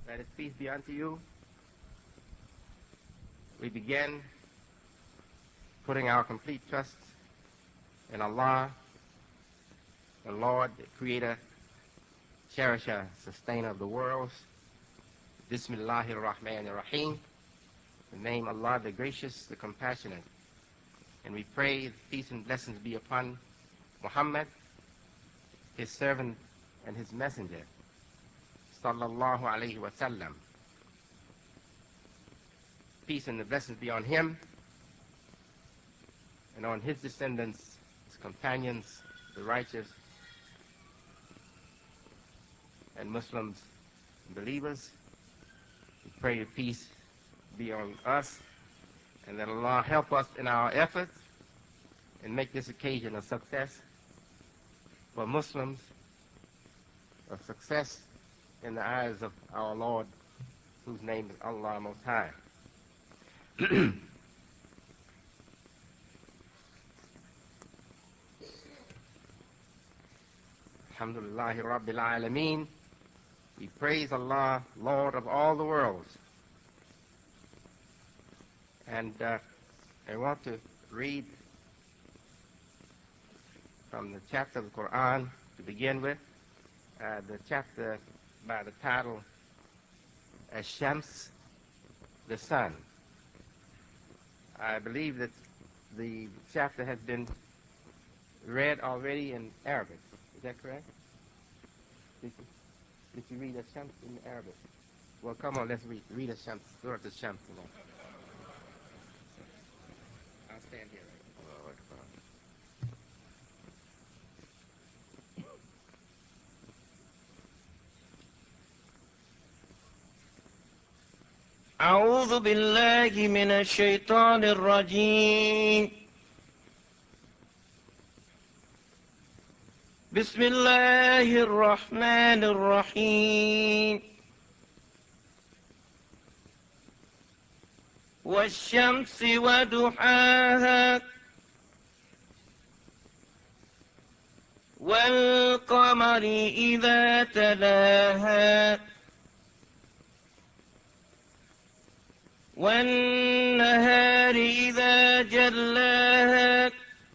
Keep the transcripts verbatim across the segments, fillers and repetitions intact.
Let his peace be unto you. We begin putting our complete trust in Allah, the Lord, the Creator, Cherisher, Sustainer of the worlds. Bismillahir Rahmanir Rahim. The name Allah, the Gracious, the Compassionate. And we pray peace and blessings be upon Muhammad, his servant and his messenger, sallallahu alayhi wa sallam. Peace and the blessings be on him and on his descendants, his companions, the righteous, and Muslims and believers. We pray your peace be on us, and that Allah help us in our efforts and make this occasion a success for Muslims, a success in the eyes of our Lord, whose name is Allah Most High. Alhamdulillahi Rabbil Alameen. We praise Allah, Lord of all the worlds. And uh, I want to read from the chapter of the Quran to begin with, uh, the chapter by the title Ash-Shams, the Sun. I believe that the chapter has been read already in Arabic. Is that correct? Did you, did you read Ash-Shams in Arabic? Well, come on, let's read. Read Ash-Shams. Surah Ash-Shams. I'll stand here. Right? أعوذ بالله من الشيطان الرجيم. بسم الله الرحمن الرحيم. والشمس وضحاها والقمر إذا تلاها والنهار إذا جلاها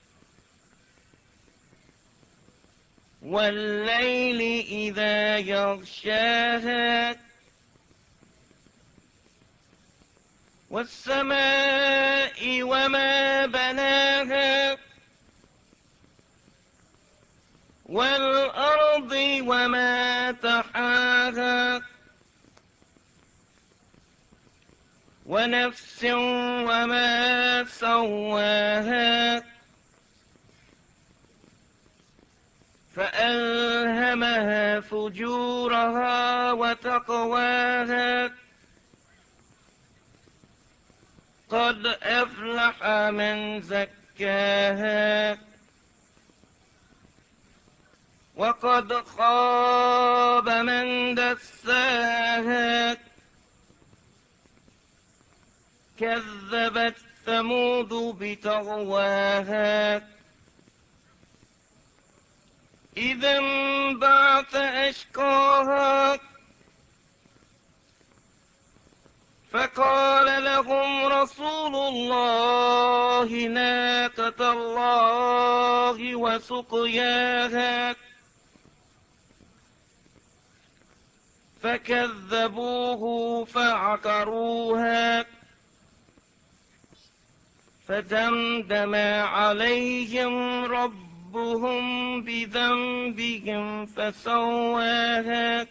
والليل إذا يغشاها والسماء وما بناها والأرض وما طحاها ونفس وما سواها فألهمها فجورها وتقواها قد أفلح من زكاها وقد خاب من دساها كذبت ثمود بطغواها إذا انبعث أشقاها فقال لهم رسول الله ناقة الله وسقياها فكذبوه فعقروها فدمدم عليهم ربهم بذنبهم فسواها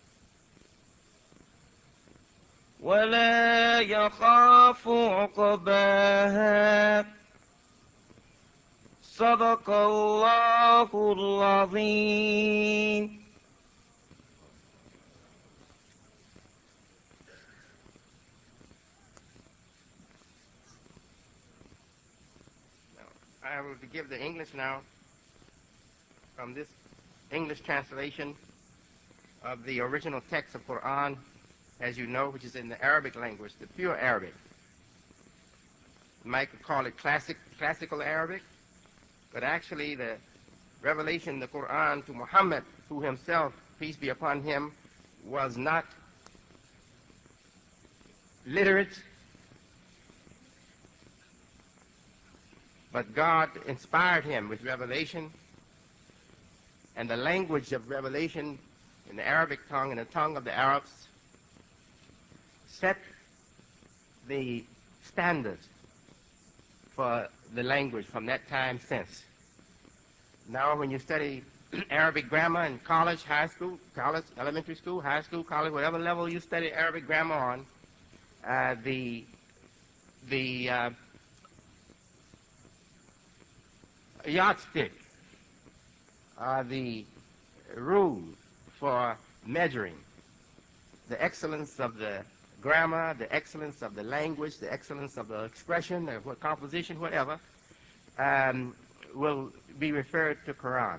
ولا يخاف عقباها صدق الله العظيم. I will give the English now from this English translation of the original text of Quran, as you know, which is in the Arabic language, the pure Arabic. You might call it classic, classical Arabic, but actually the revelation, the Quran to Muhammad, who himself, peace be upon him, was not literate, but God inspired him with revelation, and the language of revelation in the Arabic tongue and the tongue of the Arabs set the standard for the language from that time since. Now when you study Arabic grammar in college, high school, college, elementary school, high school, college, whatever level you study Arabic grammar on, uh, the the uh, yardstick, uh, the rule for measuring the excellence of the grammar, the excellence of the language, the excellence of the expression, of what composition, whatever, um, will be referred to Quran.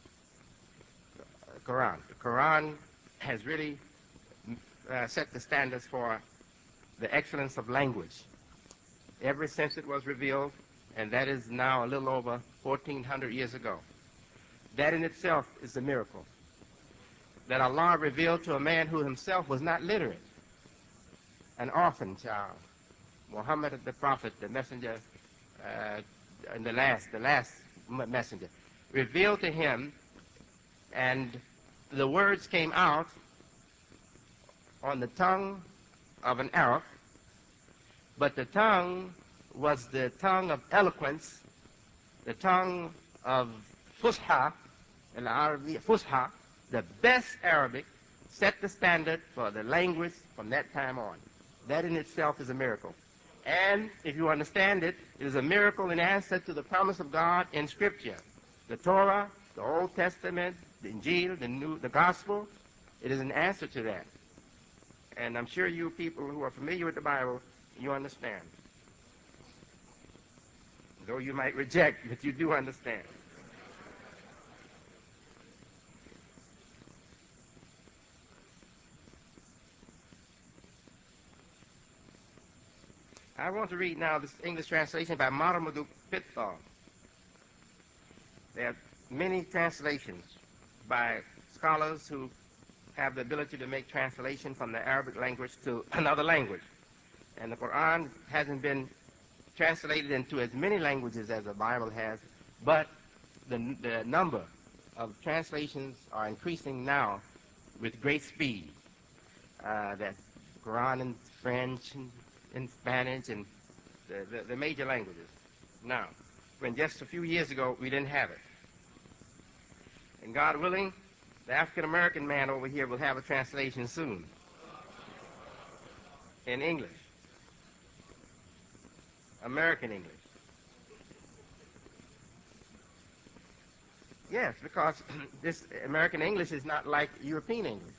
Quran. The Quran has really uh, set the standards for the excellence of language ever since it was revealed, and that is now a little over fourteen hundred years ago. That in itself is a miracle, that Allah revealed to a man who himself was not literate, an orphan child, Muhammad the Prophet, the messenger, uh, and the last, the last messenger, revealed to him, and the words came out on the tongue of an Arab, but the tongue was the tongue of eloquence, the tongue of Fusha, and Arabic Fusha, the best Arabic, set the standard for the language from that time on. That in itself is a miracle. And if you understand it, it is a miracle in answer to the promise of God in Scripture. The Torah, the Old Testament, the Injil, the New, the Gospel, it is an answer to that. And I'm sure you people who are familiar with the Bible, you understand. Though you might reject, but you do understand. I want to read now this English translation by Maramadou Pitfall. There are many translations by scholars who have the ability to make translation from the Arabic language to another language. And the Quran hasn't been translated into as many languages as the Bible has, but the, the number of translations are increasing now with great speed. Uh, that Quran in French and in Spanish and the, the, the major languages. Now, when just a few years ago we didn't have it. And God willing, the African American man over here will have a translation soon in English, American English. Yes, because this American English is not like European English.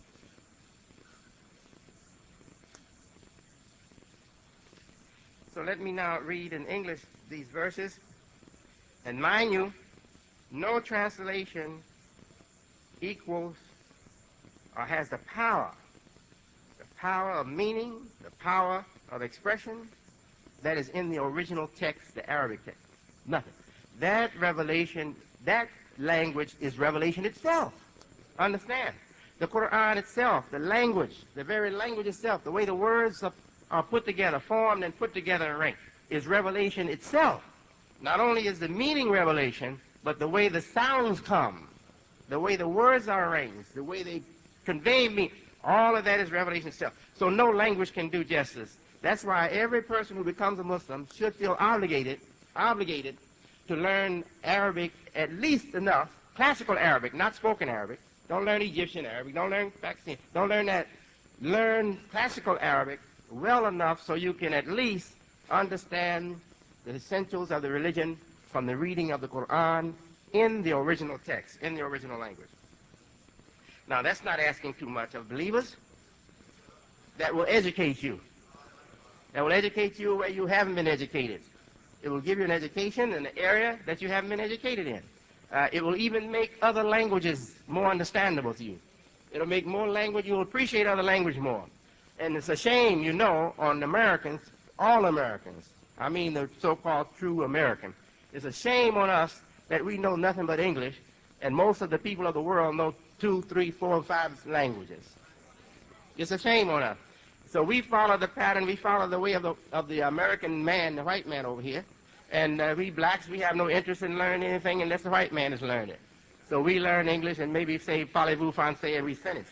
So let me now read in English these verses. And mind you, no translation equals or has the power, the power of meaning, the power of expression that is in the original text, the Arabic text. Nothing. That revelation, that language is revelation itself. Understand? The Quran itself, the language, the very language itself, the way the words are, are put together, formed and put together and arranged, is revelation itself. Not only is the meaning revelation, but the way the sounds come, the way the words are arranged, the way they convey meaning, all of that is revelation itself. So no language can do justice. That's why every person who becomes a Muslim should feel obligated, obligated to learn Arabic at least enough, classical Arabic, not spoken Arabic. Don't learn Egyptian Arabic. Don't learn Pakistani. Don't learn that. Learn classical Arabic well enough so you can at least understand the essentials of the religion from the reading of the Quran in the original text, in the original language. Now, that's not asking too much of believers. That will educate you. That will educate you where you haven't been educated. It will give you an education in an area that you haven't been educated in. Uh, it will even make other languages more understandable to you. It'll make more language, you'll appreciate other language more. And it's a shame, you know, on Americans, all Americans, I mean the so-called true American. It's a shame on us that we know nothing but English, and most of the people of the world know two, three, four, five languages. It's a shame on us. So we follow the pattern, we follow the way of the, of the American man, the white man over here. And uh, we blacks, we have no interest in learning anything unless the white man is learning it. So we learn English and maybe say parlez-vous français every sentence.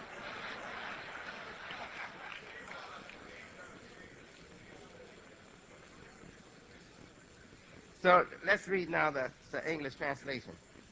So let's read now the, the English translation.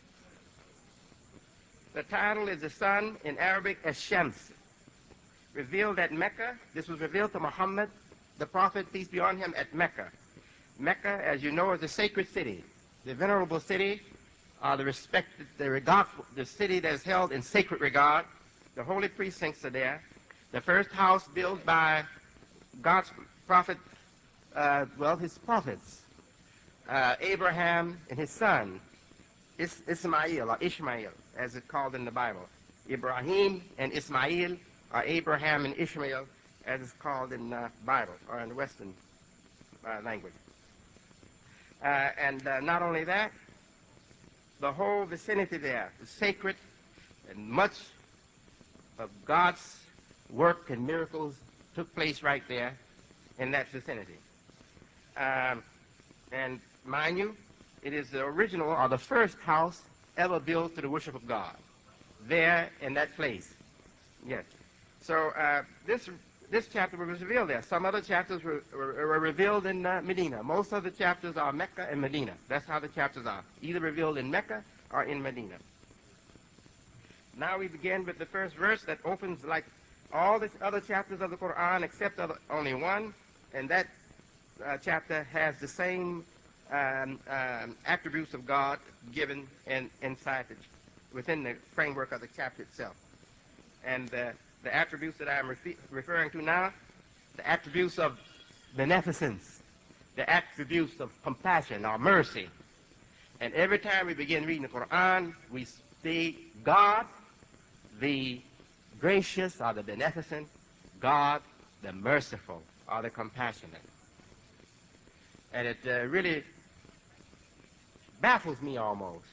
The title is The Sun, in Arabic as Shams. Revealed at Mecca. This was revealed to Muhammad, the Prophet, peace be on him, at Mecca. Mecca, as you know, is a sacred city, the venerable city, uh, the respected, the regard, the city that is held in sacred regard. The holy precincts are there. The first house built by God's prophet, uh, well, his prophets, uh, Abraham and his son, Is Ismail, or Ishmael, as it's called in the Bible. Ibrahim and Ismail, or Abraham and Ishmael, as it's called in the Bible, or in the Western uh, language. Uh, and uh, not only that, the whole vicinity there is sacred, and much of God's work and miracles took place right there in that vicinity. Um, and mind you, it is the original or the first house ever built to the worship of God, there in that place. Yes. So uh, this this chapter was revealed there. Some other chapters were, were, were revealed in uh, Medina. Most of the chapters are Mecca and Medina. That's how the chapters are, either revealed in Mecca or in Medina. Now we begin with the first verse that opens like all the other chapters of the Quran except other, only one, and that uh, chapter has the same um, um, attributes of God given in, inside the, within the framework of the chapter itself. And uh, the attributes that I'm refer referring to now, the attributes of beneficence, the attributes of compassion or mercy. And every time we begin reading the Quran, we see God, the gracious or the beneficent, God, the merciful or the compassionate. And it uh, really baffles me almost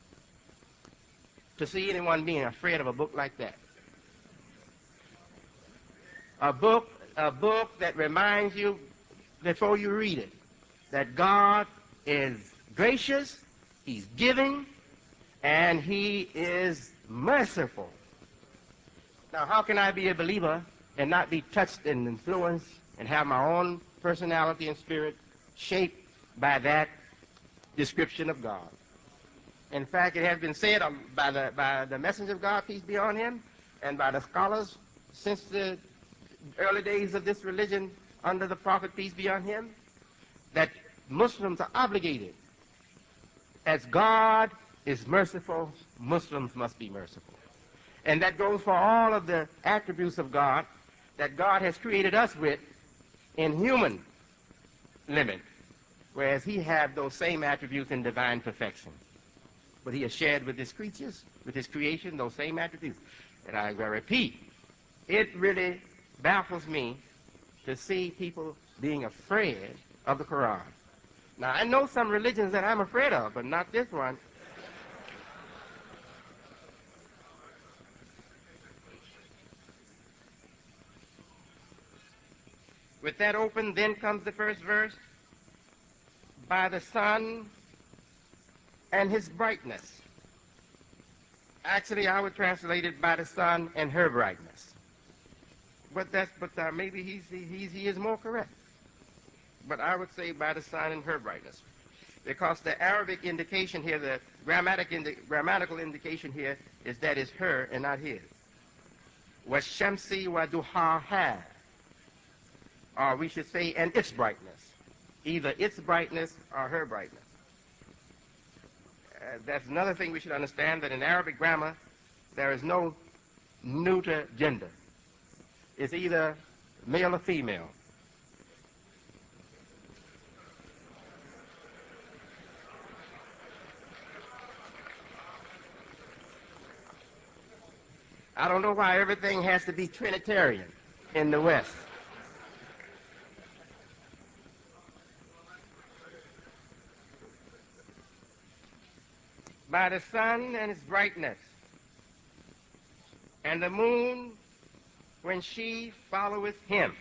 to see anyone being afraid of a book like that. A book, a book that reminds you before you read it that God is gracious, He's giving, and He is merciful. Now, how can I be a believer and not be touched and influenced and have my own personality and spirit shaped by that description of God? In fact, it has been said by the, by the messenger of God, peace be on him, and by the scholars since the early days of this religion under the Prophet, peace be on him, that Muslims are obligated. As God is merciful, Muslims must be merciful. And that goes for all of the attributes of God that God has created us with in human limit, whereas He had those same attributes in divine perfection. But He has shared with His creatures, with His creation, those same attributes. And I repeat, it really baffles me to see people being afraid of the Quran. Now, I know some religions that I'm afraid of, but not this one. With that open, then comes the first verse. By the sun and his brightness. Actually, I would translate it by the sun and her brightness. But that's, but uh, maybe he's, he's, he is more correct. But I would say by the sun and her brightness. Because the Arabic indication here, the grammatic indi grammatical indication here is that it's her and not his. وَالشَّمْسِ وَدُحَاهَا. Or we should say, and its brightness. Either its brightness or her brightness. Uh, that's another thing we should understand, that in Arabic grammar, there is no neuter gender. It's either male or female. I don't know why everything has to be Trinitarian in the West. By the sun and its brightness, and the moon when she followeth him.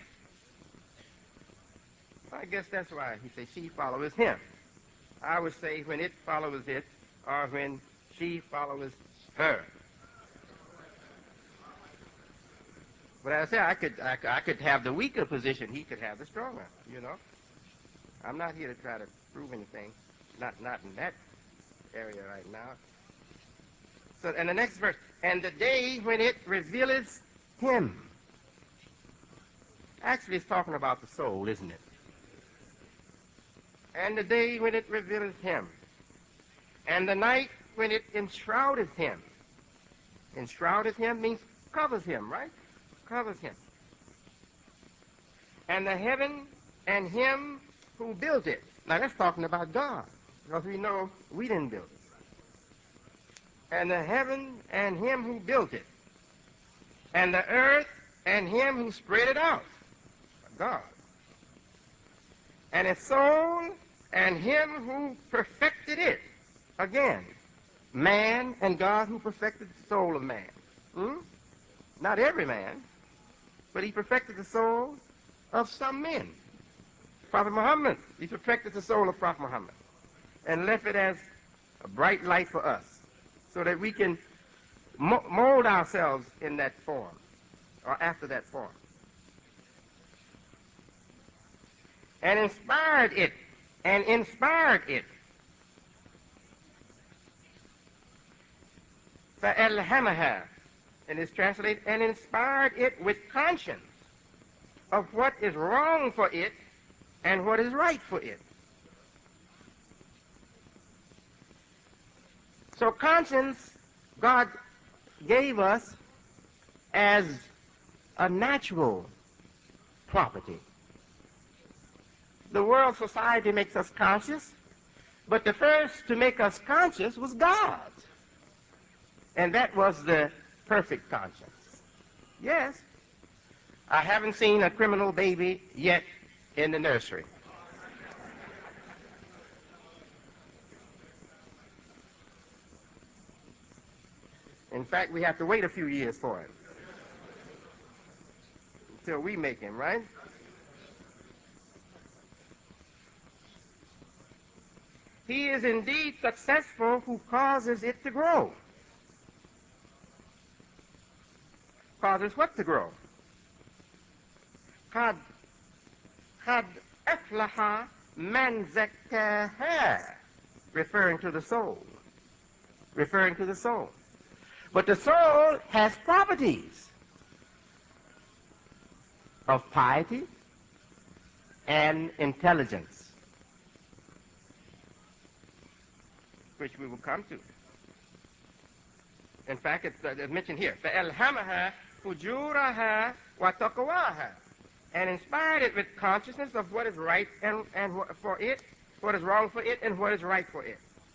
I guess that's why he says she followeth him. I would say when it followeth it, or when she followeth her. But as I say, I could, I, could- I could have the weaker position. He could have the stronger, you know. I'm not here to try to prove anything. Not, not in that area right now. So, and the next verse, and the day when it revealeth him. Actually, it's talking about the soul, isn't it? And the day when it revealeth him. And the night when it enshroudeth him. Enshroudeth him means covers him, right? Covers him. And the heaven and him who built it. Now that's talking about God, because we know we didn't build it. And the heaven and him who built it. And the earth and him who spread it out. God. And its soul and him who perfected it. Again, man and God who perfected the soul of man. Hmm? Not every man, but he perfected the soul of some men. Prophet Muhammad, he perfected the soul of Prophet Muhammad and left it as a bright light for us so that we can mo- mold ourselves in that form or after that form. And inspired it, and inspired it. فَأَلْهَمَهَا, and it's translated, and inspired it with conscience of what is wrong for it and what is right for it. So conscience, God gave us as a natural property. The world society makes us conscious, but the first to make us conscious was God. And that was the perfect conscience. Yes, I haven't seen a criminal baby yet in the nursery. In fact, we have to wait a few years for him until we make him, right? He is indeed successful who causes it to grow. Causes what to grow? قد قد أفلح من زكاها, referring to the soul. Referring to the soul. But the soul has properties of piety and intelligence, which we will come to. In fact, it's, uh, it's mentioned here. فَأَلْهَمَهَا فُجُورَهَا وَتَقْوَاهَا, and inspired it with consciousness of what is right and, and wh- for it, what is wrong for it, and what is right for it.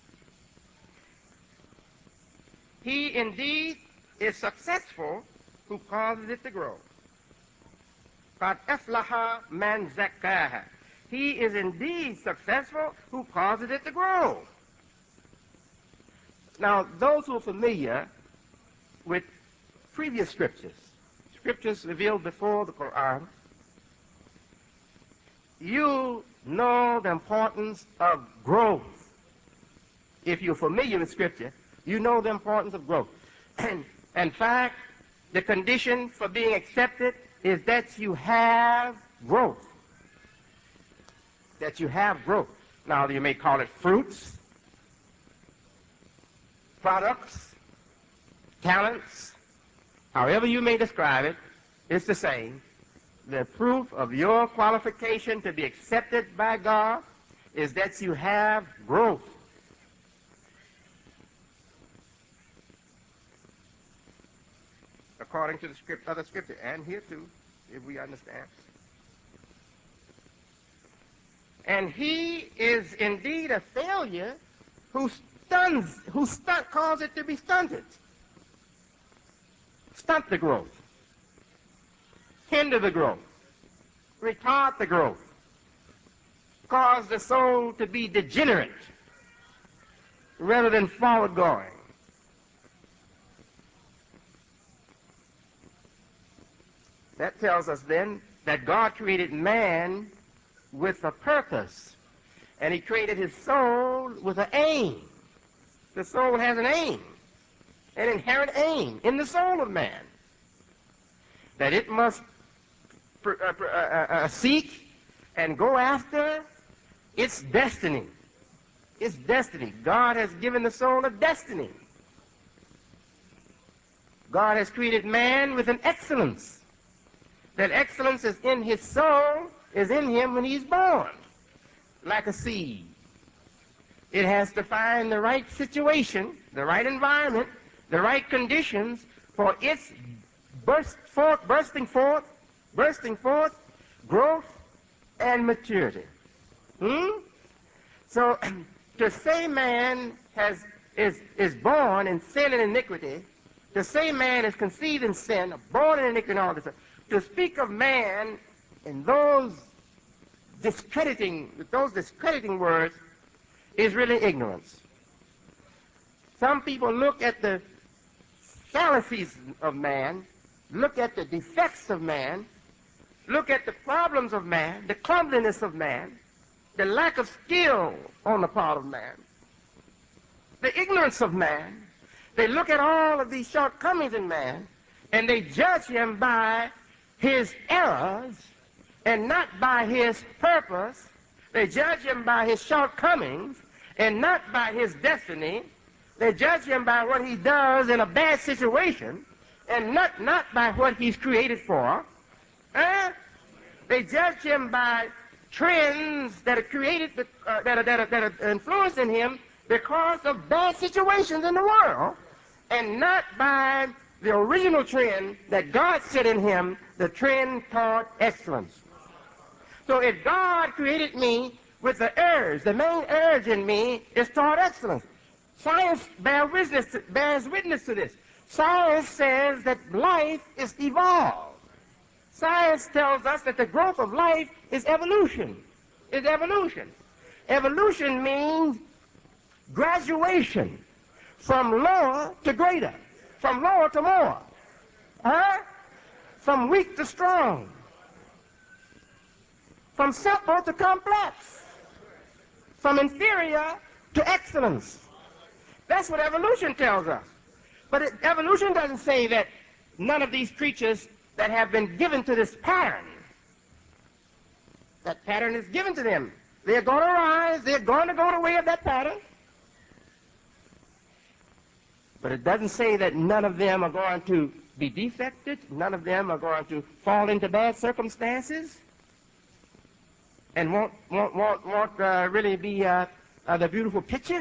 He indeed is successful who causes it to grow. قَدْ أَفْلَحَ مَنْ زَكَّاهَا. He is indeed successful who causes it to grow. Now, those who are familiar with previous scriptures, scriptures revealed before the Quran, you know the importance of growth. If you're familiar with scripture, you know the importance of growth. And in fact, the condition for being accepted is that you have growth. That you have growth. Now, you may call it fruits, products, talents, however you may describe it, it's the same. The proof of your qualification to be accepted by God is that you have growth. According to the script, other scripture, and here too, if we understand. And he is indeed a failure who stuns, who stunt, cause it to be stunted. Stunt the growth. Hinder the growth. Retard the growth. Cause the soul to be degenerate rather than forward going. That tells us then that God created man with a purpose, and he created his soul with an aim. The soul has an aim, an inherent aim in the soul of man, that it must uh, uh, uh, seek and go after its destiny. Its destiny. God has given the soul a destiny. God has created man with an excellence. That excellence is in his soul, is in him when he's born, like a seed. It has to find the right situation, the right environment, the right conditions for its burst forth, bursting forth, bursting forth, growth and maturity. Hmm? So to say man has is is born in sin and iniquity, to say man is conceived in sin, born in iniquity and all this, to speak of man in those discrediting, with those discrediting words is really ignorance. Some people look at the fallacies of man, look at the defects of man, look at the problems of man, the clumsiness of man, the lack of skill on the part of man, the ignorance of man. They look at all of these shortcomings in man, and they judge him by his errors and not by his purpose. They judge him by his shortcomings and not by his destiny. They judge him by what he does in a bad situation and not, not by what he's created for. Eh? They judge him by trends that are created, uh, that, are, that, are, that are influencing him because of bad situations in the world, and not by the original trend that God set in him, the trend toward excellence. So if God created me with the urge, the main urge in me is toward excellence. Science bears witness to, bears witness to this. Science says that life is evolved. Science tells us that the growth of life is evolution. Is evolution. Evolution means graduation from lower to greater, from lower to more, huh? From weak to strong, from simple to complex, from inferior to excellence. That's what evolution tells us. But it, evolution doesn't say that none of these creatures that have been given to this pattern, that pattern is given to them. They're going to rise, they're going to go the way of that pattern. But it doesn't say that none of them are going to be defected, none of them are going to fall into bad circumstances and won't, won't, won't, won't uh, really be uh, uh, the beautiful picture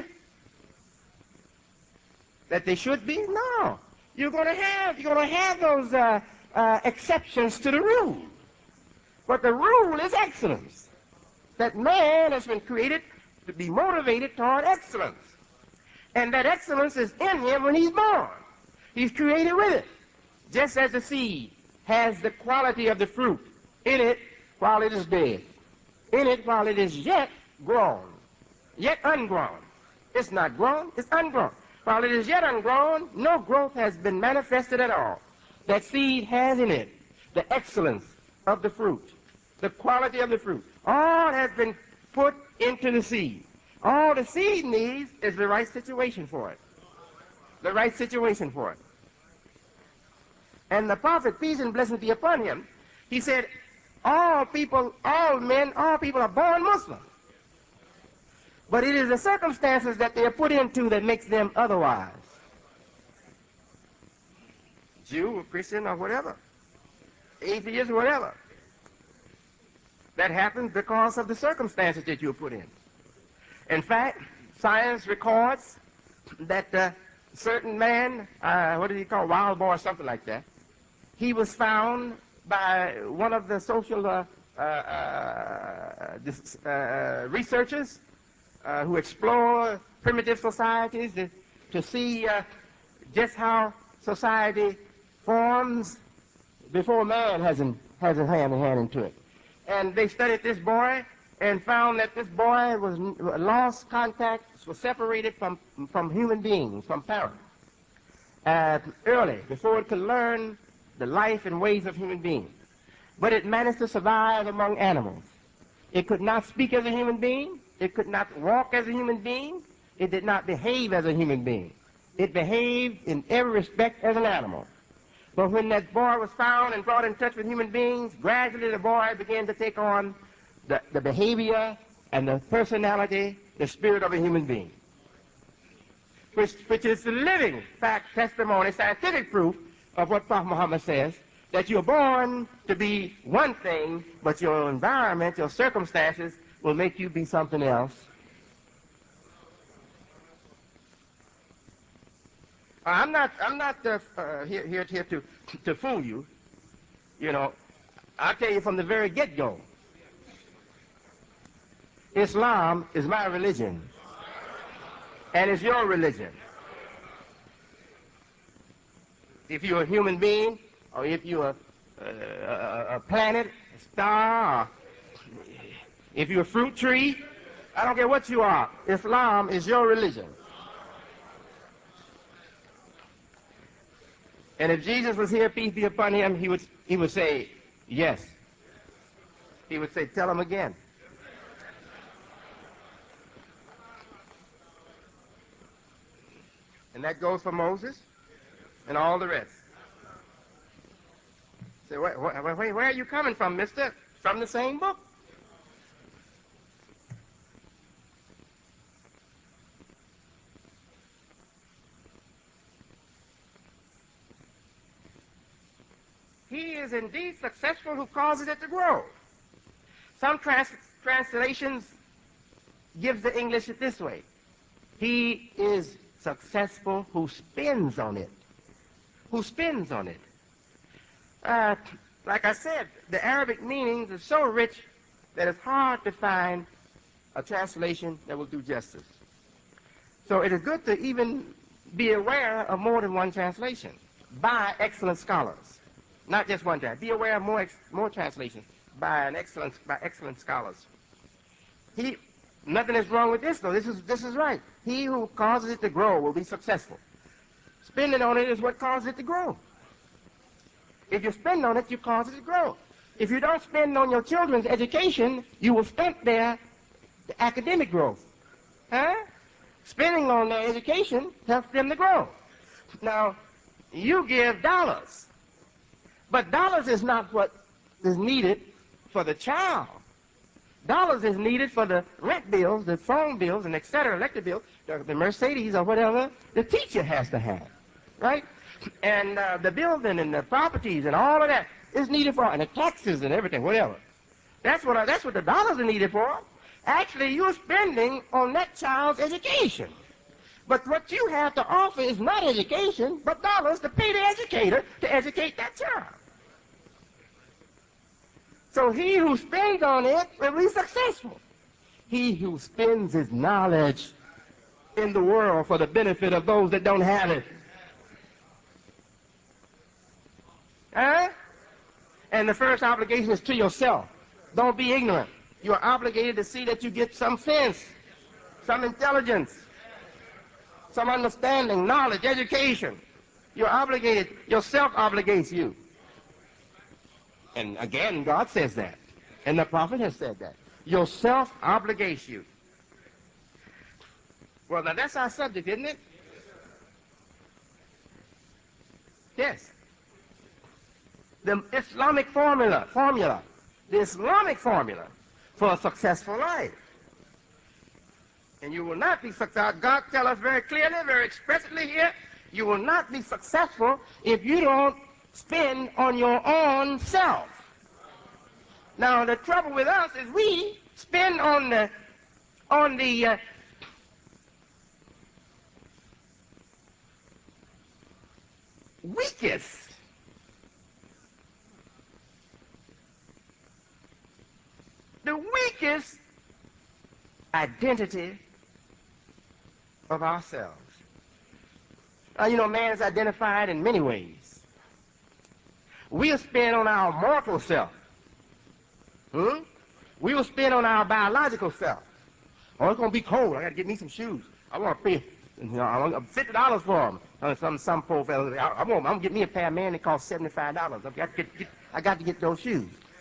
that they should be. No. You're going to have, you're going to have those uh, uh, exceptions to the rule. But the rule is excellence. That man has been created to be motivated toward excellence. And that excellence is in him when he's born. He's created with it. Just as the seed has the quality of the fruit in it while it is dead. In it while it is yet grown. Yet ungrown. It's not grown, it's ungrown. While it is yet ungrown, no growth has been manifested at all. That seed has in it the excellence of the fruit, the quality of the fruit. All has been put into the seed. All the seed needs is the right situation for it. The right situation for it. And the prophet, peace and blessing be upon him, he said, all people, all men, all people are born Muslim. But it is the circumstances that they are put into that makes them otherwise. Jew or Christian or whatever. Atheist or whatever. That happens because of the circumstances that you are put in. In fact, science records that a uh, certain man, uh, what did he call, wild boy or something like that, he was found by one of the social uh, uh, uh, this, uh, researchers uh, who explore primitive societies to, to see uh, just how society forms before man has, an, has a hand in hand into it. And they studied this boy and found that this boy was lost contact, was separated from, from human beings, from parents, uh, early, before it could learn the life and ways of human beings. but it managed to survive among animals. It could not speak as a human being. It could not walk as a human being. It did not behave as a human being. It behaved in every respect as an animal. But when that boy was found and brought in touch with human beings, gradually the boy began to take on the, the behavior and the personality, the spirit of a human being, which, which is the living fact, testimony, scientific proof of what Prophet Muhammad says, that you're born to be one thing, but your environment, your circumstances will make you be something else. I'm not, I'm not uh, uh, here, here, here to, to fool you. You know, I'll tell you from the very get-go, Islam is my religion, and it's your religion. If you're a human being, or if you're a, a, a planet, a star, or if you're a fruit tree, I don't care what you are, Islam is your religion. And if Jesus was here, peace be upon him, he would, he would say, yes. He would say, tell him again. And that goes for Moses and all the rest. Say, where, where, where are you coming from, mister? From the same book. He is indeed successful who causes it to grow. Some trans translations gives the English it this way. He is successful who spins on it. Who spins on it. Uh, like I said, the Arabic meanings are so rich that it's hard to find a translation that will do justice. So it is good to even be aware of more than one translation by excellent scholars. Not just one time. Be aware of more, ex more translations by an excellent, by excellent scholars. He, nothing is wrong with this, though. This is, this is right. He who causes it to grow will be successful. Spending on it is what causes it to grow. If you spend on it, you cause it to grow. If you don't spend on your children's education, you will stunt their the academic growth. Huh? Spending on their education helps them to grow. Now, you give dollars, but dollars is not what is needed for the child. Dollars is needed for the rent bills, the phone bills, and et cetera, electric bills, the, the Mercedes or whatever the teacher has to have, right? And uh, the building and the properties and all of that is needed for, and the taxes and everything, whatever. That's what, I, that's what the dollars are needed for. Actually, you're spending on that child's education. But what you have to offer is not education, but dollars to pay the educator to educate that child. So he who spends on it will be successful. He who spends his knowledge in the world for the benefit of those that don't have it. Huh? And the first obligation is to yourself. Don't be ignorant. You are obligated to see that you get some sense, some intelligence, some understanding, knowledge, education. You're obligated. Yourself obligates you. And again, God says that. And the prophet has said that. Yourself obligates you. Well, now that's our subject, isn't it? Yes. The Islamic formula, formula, the Islamic formula for a successful life. And you will not be successful. God tells us very clearly, very expressly here, you will not be successful if you don't spend on your own self. Now, the trouble with us is we spend on the, on the, uh, weakest, the weakest identity of ourselves. Now, you know, man is identified in many ways. We'll spend on our mortal self. Hmm? We'll spend on our biological self. Oh, it's going to be cold. I got to get me some shoes. I want to pay you know, I want fifty dollars for them. Uh, some some poor fellas, I, I want, I'm going to get me a pair, man, they cost seventy-five dollars. I got to get, get, I got to get those shoes.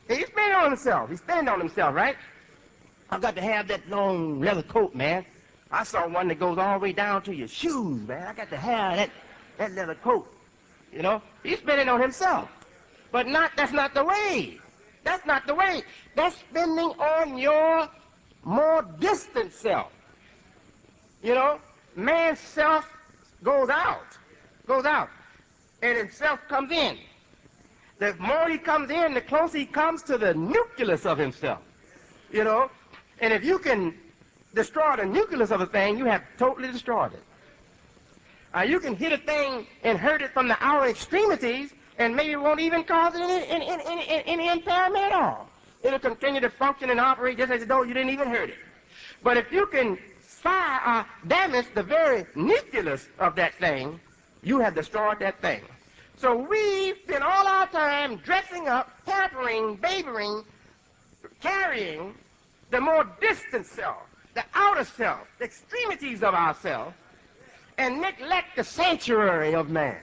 He's spending on himself. He's spending on himself, right? I've got to have that long leather coat, man. I saw one that goes all the way down to your shoes, man. I got to have that, that leather coat. You know, he's spending on himself. But not that's not the way. That's not the way. That's spending on your more distant self. You know, man's self goes out, goes out, and himself comes in. The more he comes in, the closer he comes to the nucleus of himself. You know, and if you can destroy the nucleus of a thing, you have totally destroyed it. Uh, you can hit a thing and hurt it from the outer extremities, and maybe it won't even cause any, any, any, any, any impairment at all. It'll continue to function and operate just as though you didn't even hurt it. But if you can fire or damage the very nucleus of that thing, you have destroyed that thing. So we spend all our time dressing up, pampering, babying, carrying the more distant self, the outer self, the extremities of ourselves, and neglect the sanctuary of man.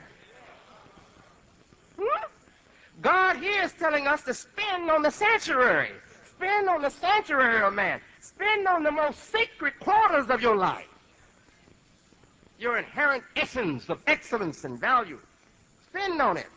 Hmm? God here is telling us to spend on the sanctuary. Spend on the sanctuary of man. Spend on the most sacred quarters of your life. Your inherent essence of excellence and value. Spend on it.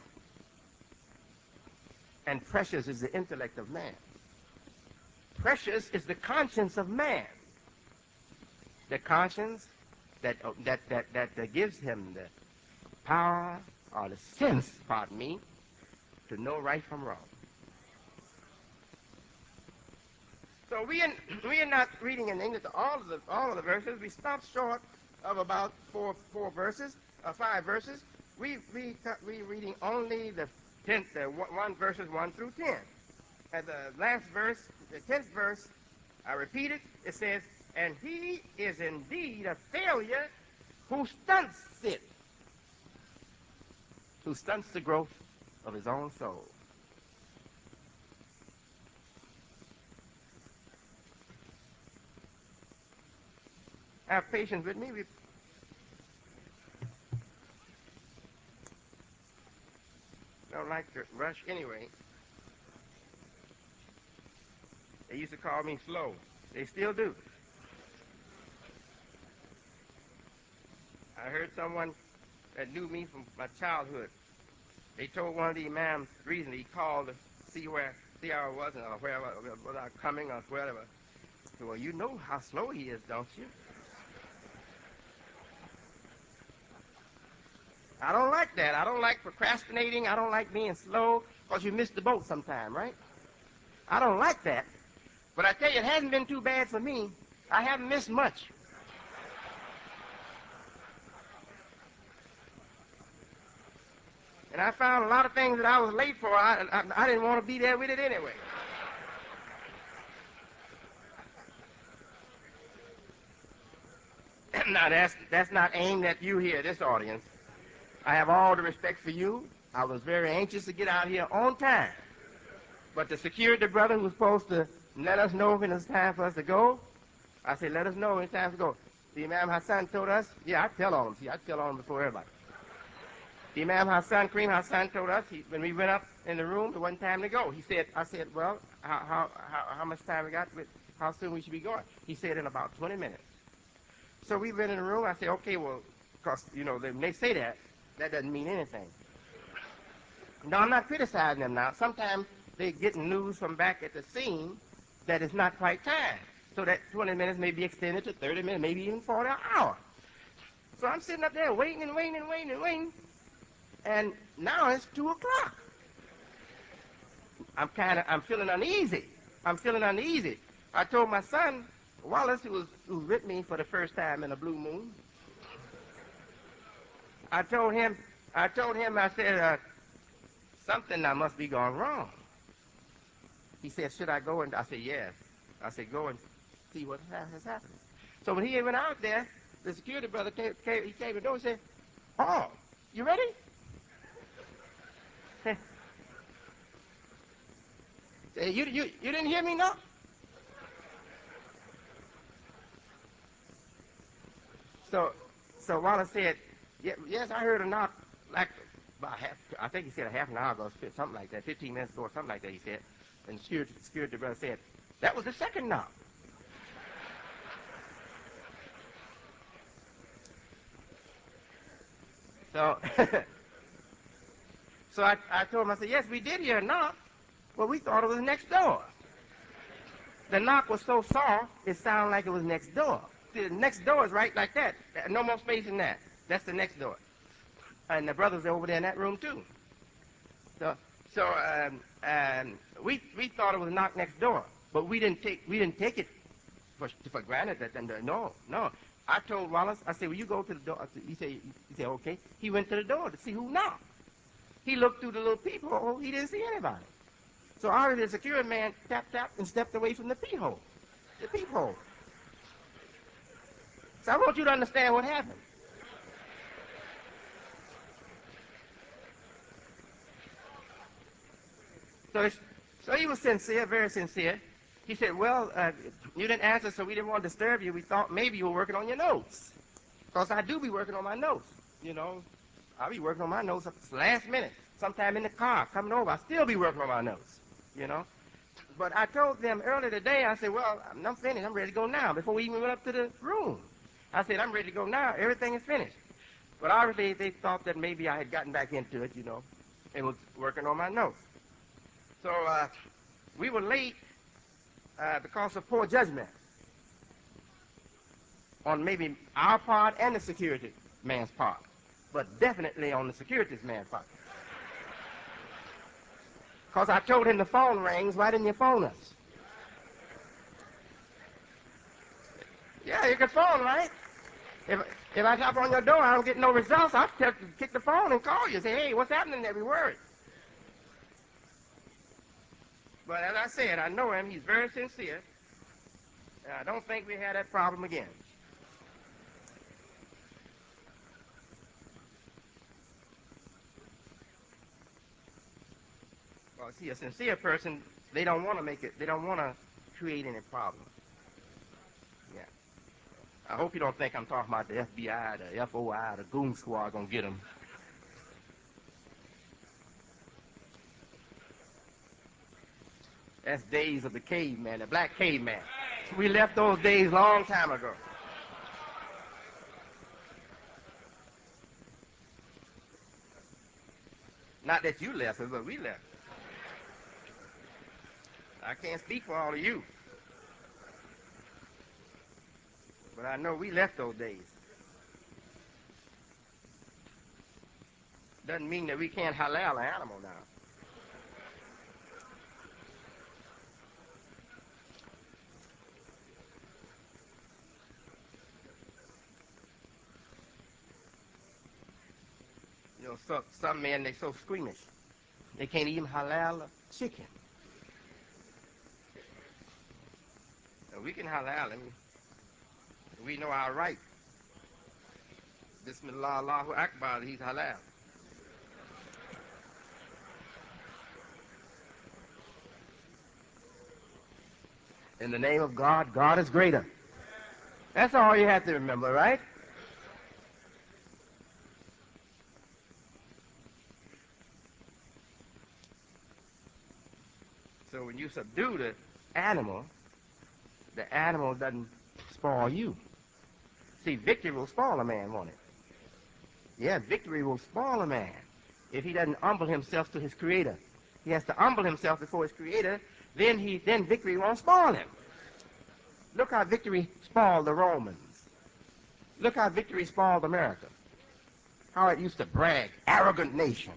And precious is the intellect of man. Precious is the conscience of man. The conscience that uh, that that that uh, gives him the power or the sense, pardon me, to know right from wrong. So we are, we are not reading in English all of the all of the verses. We stopped short of about four four verses, uh, five verses. We we we reading only the tenth, uh, one verses one through ten. At the last verse, the tenth verse, I repeat it. It says, "And he is indeed a failure who stunts it, who stunts the growth of his own soul." Have patience with me. We don't like to rush anyway. They used to call me slow. They still do. I heard someone that knew me from my childhood. They told one of the imams recently, he called to see where, see how I was, or where was I coming, or wherever. He said, "Well, you know how slow he is, don't you?" I don't like that. I don't like procrastinating. I don't like being slow, because you miss the boat sometime, right? I don't like that. But I tell you, it hasn't been too bad for me. I haven't missed much. And I found a lot of things that I was late for. I, I, I didn't want to be there with it anyway. Now, that's, that's not aimed at you here, this audience. I have all the respect for you. I was very anxious to get out here on time. But the security brother who was supposed to let us know when it's time for us to go, I said, "Let us know when it's time to go." The Imam Hassan told us, yeah, I tell on him. See, I tell on him before everybody. The Imam Hassan, Kareem Hassan told us, he, when we went up in the room, it wasn't time to go. He said, I said, "Well, how, how, how, how much time we got? With, how soon we should be going?" He said, "In about twenty minutes. So we went in the room. I said, "Okay, well, because, you know, when they say that, that doesn't mean anything." No, I'm not criticizing them now. Sometimes they're getting news from back at the scene that it's not quite time. So that twenty minutes may be extended to thirty minutes, maybe even forty an hour. So I'm sitting up there waiting and waiting and waiting and waiting. And now it's two o'clock. I'm kind of, I'm feeling uneasy. I'm feeling uneasy. I told my son, Wallace, who was, who was with me for the first time in a blue moon, I told him, I told him, I said, uh, something now must be going wrong. He said, "Should I go?" And I said, "Yes." I said, "Go and see what has happened." So when he went out there, the security brother came, came he came to the door and said, "Oh, you ready?" Say, you, you, you didn't hear me, no? So, so Wallace said, "Yeah, yes, I heard a knock, like about half, I think he said a half an hour ago, something like that, fifteen minutes ago, or something like that," he said. And security, security brother said, that was the second knock. So, so I, I told him, I said, yes, we did hear a knock, but we thought it was next door. The knock was so soft, it sounded like it was next door. The next door is right like that. No more space in that. That's the next door. And the brothers are over there in that room too. So, so um, um, we we thought it was a knock next door, but we didn't take we didn't take it for for granted. That and no, no. I told Wallace, I said, "Will you go to the door?" He said, "He said okay." He went to the door to see who knocked. He looked through the little peephole. He didn't see anybody. So I heard the security man tap tap and stepped away from the peephole. The peephole. So I want you to understand what happened. So, it's, so he was sincere, very sincere. He said, well, uh, you didn't answer, so we didn't want to disturb you. We thought maybe you were working on your notes. Because I do be working on my notes. You know, I'll be working on my notes up to the last minute. Sometime in the car, coming over, I'll still be working on my notes. You know. But I told them earlier today, I said, well, I'm, I'm finished. I'm ready to go now. Before we even went up to the room, I said, I'm ready to go now. Everything is finished. But obviously, they thought that maybe I had gotten back into it, you know, and was working on my notes. So uh, we were late uh, because of poor judgment on maybe our part and the security man's part, but definitely on the security man's part. Because I told him the phone rings, why didn't you phone us? Yeah, you can phone, right? If, if I tap on your door, I don't get no results, I'll tell, kick the phone and call you. Say, hey, what's happening there? We worried. But as I said, I know him. He's very sincere. And I don't think we had that problem again. Well, see, a sincere person, they don't want to make it, they don't want to create any problems. Yeah. I hope you don't think I'm talking about the F B I, the F O I, the goon squad gonna get them. That's days of the caveman, the black caveman. We left those days long time ago. Not that you left it, but we left. I can't speak for all of you, but I know we left those days. Doesn't mean that we can't halal an animal now. You know, so, some men, they so squeamish. They can't even halal a chicken. And we can halal him. We know our right. Bismillah, Allahu Akbar, he's halal. In the name of God, God is greater. That's all you have to remember, right? So when you subdue the animal, the animal doesn't spoil you. See, victory will spoil a man, won't it? Yeah, victory will spoil a man if he doesn't humble himself to his creator. He has to humble himself before his creator, then he then victory won't spoil him. Look how victory spoiled the Romans. Look how victory spoiled America. How it used to brag, arrogant nation.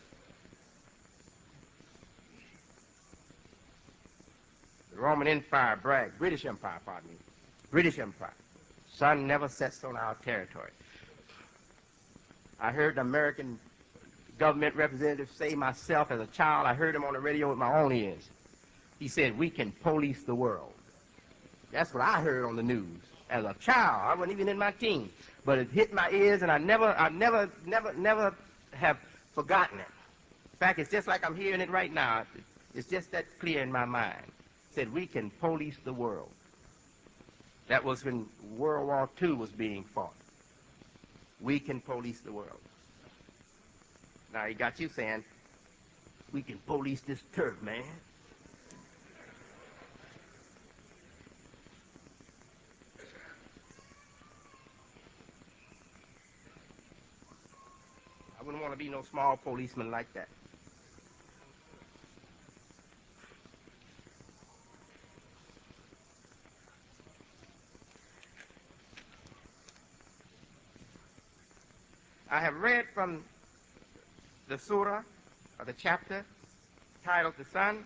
The Roman Empire bragged, British Empire, pardon me, British Empire. Sun never sets on our territory. I heard the American government representative say myself as a child, I heard him on the radio with my own ears. He said, we can police the world. That's what I heard on the news as a child. I wasn't even in my teens, but it hit my ears, and I never, I never, never, never have forgotten it. In fact, it's just like I'm hearing it right now. It's just that clear in my mind. It said we can police the world. That was when World War Two was being fought. We can police the world. Now he got you saying, we can police this turf, man. be no small policeman like that. I have read from the surah, or the chapter, titled The Sun,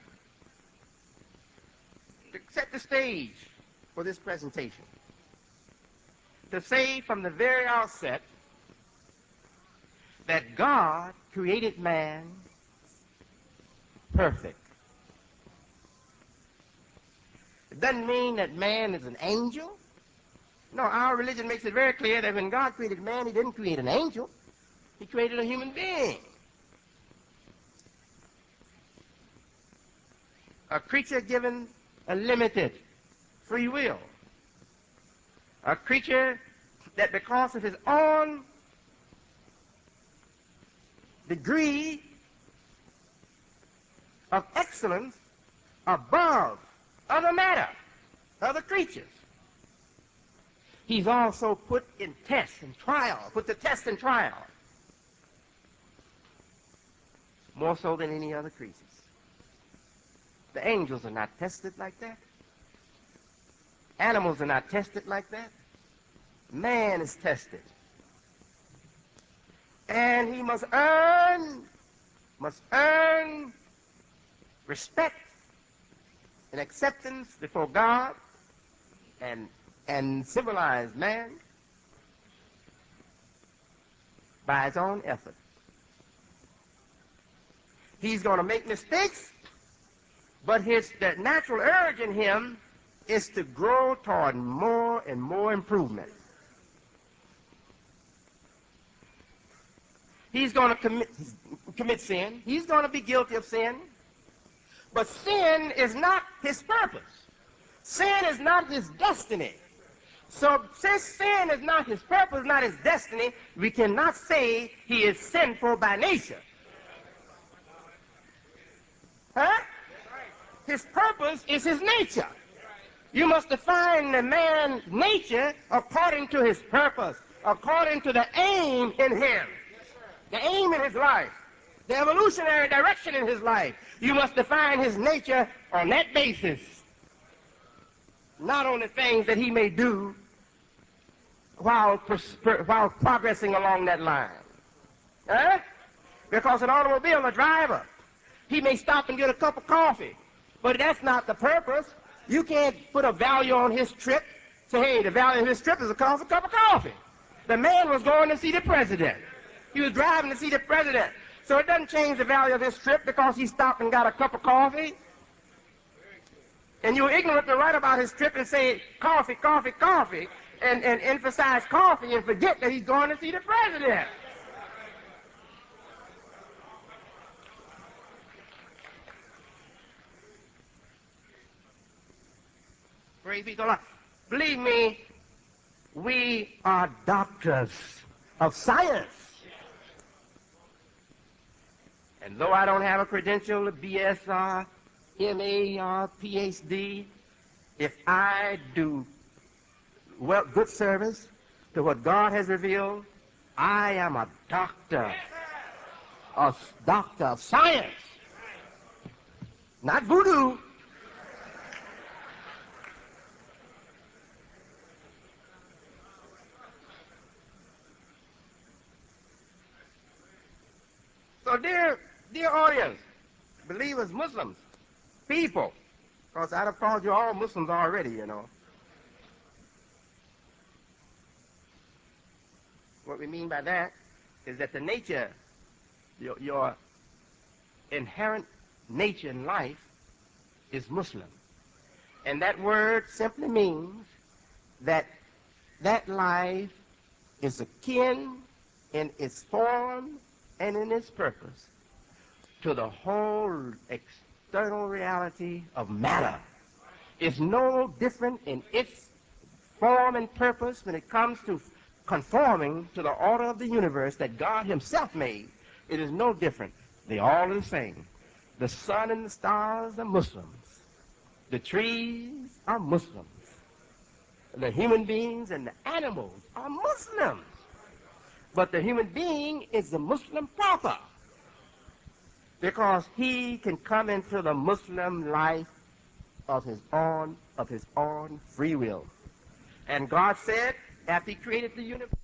to set the stage for this presentation. To say from the very outset that God created man perfect. It doesn't mean that man is an angel. No, our religion makes it very clear that when God created man, he didn't create an angel. He created a human being. A creature given a limited free will. A creature that because of his own degree of excellence above other matter, other creatures, he's also put in test and trial, put to test and trial, more so than any other creatures. The angels are not tested like that. Animals are not tested like that. Man is tested. And he must earn, must earn respect and acceptance before God and, and civilized man by his own effort. He's going to make mistakes, but his the natural urge in him is to grow toward more and more improvement. He's going to commit, commit sin. He's going to be guilty of sin. But sin is not his purpose. Sin is not his destiny. So since sin is not his purpose, not his destiny, we cannot say he is sinful by nature. Huh? His purpose is his nature. You must define the man's nature according to his purpose, according to the aim in him, the aim in his life, the evolutionary direction in his life. You must define his nature on that basis, not on the things that he may do while, while progressing along that line. Huh? Because an automobile, a driver, he may stop and get a cup of coffee, but that's not the purpose. You can't put a value on his trip. Say, hey, the value of his trip is a cup of coffee. The man was going to see the president. He was driving to see the president. So it doesn't change the value of his trip because he stopped and got a cup of coffee. And you're ignorant to write about his trip and say coffee, coffee, coffee, and, and emphasize coffee and forget that he's going to see the president. Praise be to Allah. Believe me, we are doctors of science. And though I don't have a credential, a B S R, M A or P H D, if I do well, good service to what God has revealed, I am a doctor, a doctor of science, not voodoo. So dear, dear audience, believers, Muslims, people, because I'd have called you all Muslims already, you know. What we mean by that is that the nature, your, your inherent nature in life is Muslim. And that word simply means that that life is akin in its form and in its purpose to the whole external reality of matter. It's no different in its form and purpose when it comes to conforming to the order of the universe that God himself made. It is no different. They all are the same. The sun and the stars are Muslims. The trees are Muslims. The human beings and the animals are Muslims. But the human being is the Muslim pauper because he can come into the Muslim life of his own, of his own free will. And God said, after he created the universe,